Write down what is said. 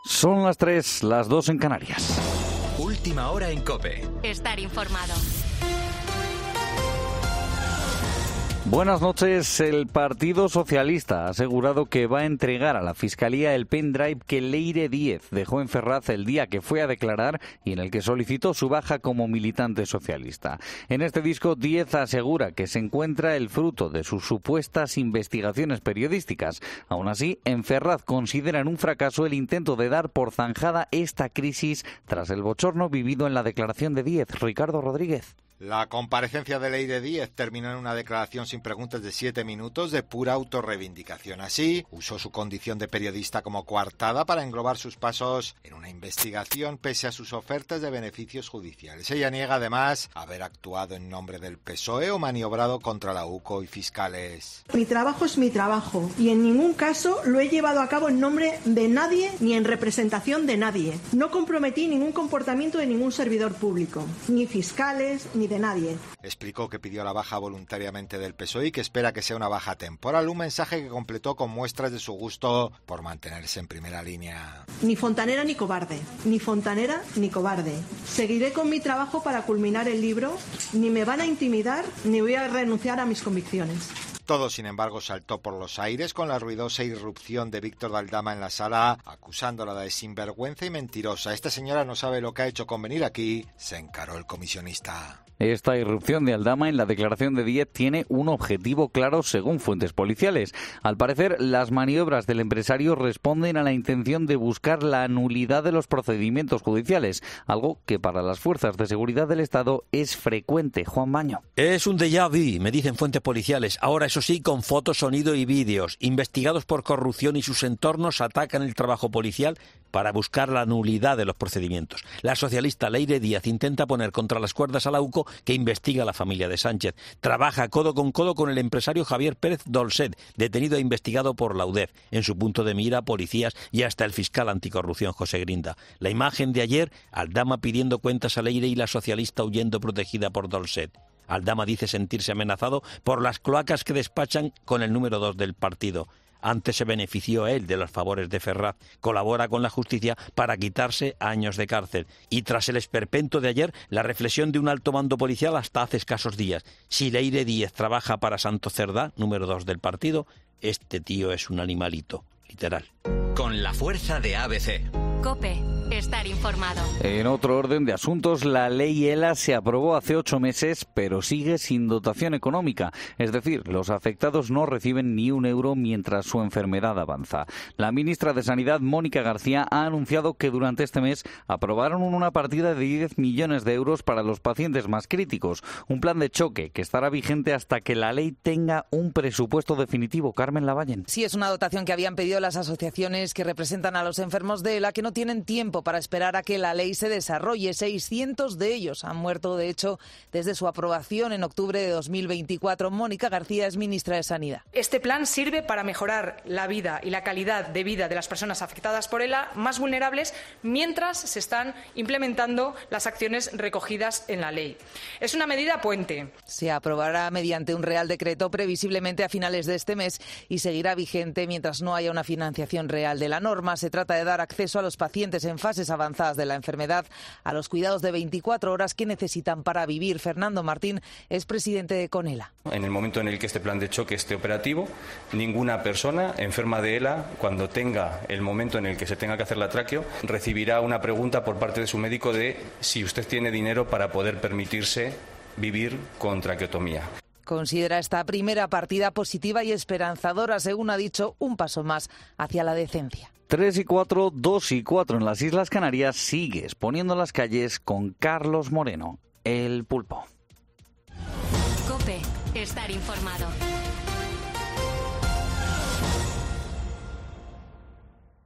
Son las 3, las 2 en Canarias. Última hora en COPE. Estar informado. Buenas noches. El Partido Socialista ha asegurado que va a entregar a la Fiscalía el pendrive que Leire Díez dejó en Ferraz el día que fue a declarar y en el que solicitó su baja como militante socialista. En este disco, Díez asegura que se encuentra el fruto de sus supuestas investigaciones periodísticas. Aún así, en Ferraz consideran un fracaso el intento de dar por zanjada esta crisis tras el bochorno vivido en la declaración de Díez. Ricardo Rodríguez. La comparecencia de Leire Díez terminó en una declaración sin preguntas de 7 minutos de pura autorreivindicación. Así, usó su condición de periodista como coartada para englobar sus pasos en una investigación pese a sus ofertas de beneficios judiciales. Ella niega además haber actuado en nombre del PSOE o maniobrado contra la UCO y fiscales. Mi trabajo es mi trabajo y en ningún caso lo he llevado a cabo en nombre de nadie ni en representación de nadie. No comprometí ningún comportamiento de ningún servidor público, ni fiscales, ni de nadie. Explicó que pidió la baja voluntariamente del PSOE y que espera que sea una baja temporal, un mensaje que completó con muestras de su gusto por mantenerse en primera línea. Ni fontanera ni cobarde, ni fontanera ni cobarde. Seguiré con mi trabajo para culminar el libro, ni me van a intimidar, ni voy a renunciar a mis convicciones. Todo, sin embargo, saltó por los aires con la ruidosa irrupción de Víctor de Aldama en la sala, acusándola de sinvergüenza y mentirosa. Esta señora no sabe lo que ha hecho con venir aquí, se encaró el comisionista. Esta irrupción de Aldama en la declaración de Díez tiene un objetivo claro según fuentes policiales. Al parecer, las maniobras del empresario responden a la intención de buscar la nulidad de los procedimientos judiciales, algo que para las fuerzas de seguridad del Estado es frecuente. Juan Baño. Es un déjà vu, me dicen fuentes policiales. Ahora, eso sí, con fotos, sonido y vídeos. Investigados por corrupción y sus entornos atacan el trabajo policial para buscar la nulidad de los procedimientos. La socialista Leire Díez intenta poner contra las cuerdas a la UCO, que investiga a la familia de Sánchez. Trabaja codo con el empresario Javier Pérez Dolcet, detenido e investigado por la UDEF. En su punto de mira, policías y hasta el fiscal anticorrupción José Grinda. La imagen de ayer, Aldama pidiendo cuentas a Leire y la socialista huyendo protegida por Dolcet. Aldama dice sentirse amenazado por las cloacas que despachan con el número 2 del partido. Antes se benefició él de los favores de Ferraz, colabora con la justicia para quitarse años de cárcel. Y tras el esperpento de ayer, la reflexión de un alto mando policial hasta hace escasos días. Si Leire Díez trabaja para Santo Cerdá, número 2 del partido, este tío es un animalito, literal. Con la fuerza de ABC. COPE. Estar informado. En otro orden de asuntos, la ley ELA se aprobó hace 8 meses, pero sigue sin dotación económica. Es decir, los afectados no reciben ni un euro mientras su enfermedad avanza. La ministra de Sanidad, Mónica García, ha anunciado que durante este mes aprobaron una partida de 10 millones de euros para los pacientes más críticos. Un plan de choque que estará vigente hasta que la ley tenga un presupuesto definitivo. Carmen Lavallen. Sí, es una dotación que habían pedido las asociaciones que representan a los enfermos de ELA, que no tienen tiempo para esperar a que la ley se desarrolle. 600 de ellos han muerto, de hecho, desde su aprobación en octubre de 2024. Mónica García es ministra de Sanidad. Este plan sirve para mejorar la vida y la calidad de vida de las personas afectadas por ELA más vulnerables mientras se están implementando las acciones recogidas en la ley. Es una medida puente. Se aprobará mediante un Real Decreto previsiblemente a finales de este mes y seguirá vigente mientras no haya una financiación real de la norma. Se trata de dar acceso a los pacientes en fases avanzadas de la enfermedad a los cuidados de 24 horas que necesitan para vivir. Fernando Martín es presidente de CONELA. En el momento en el que este plan de choque esté operativo, ninguna persona enferma de ELA, cuando tenga el momento en el que se tenga que hacer la tráqueo, recibirá una pregunta por parte de su médico de si usted tiene dinero para poder permitirse vivir con traqueotomía. Considera esta primera partida positiva y esperanzadora, según ha dicho, un paso más hacia la decencia. 3 y 4, 2 y 4 en las Islas Canarias. Sigue exponiendo las calles con Carlos Moreno, el Pulpo. COPE. Estar informado.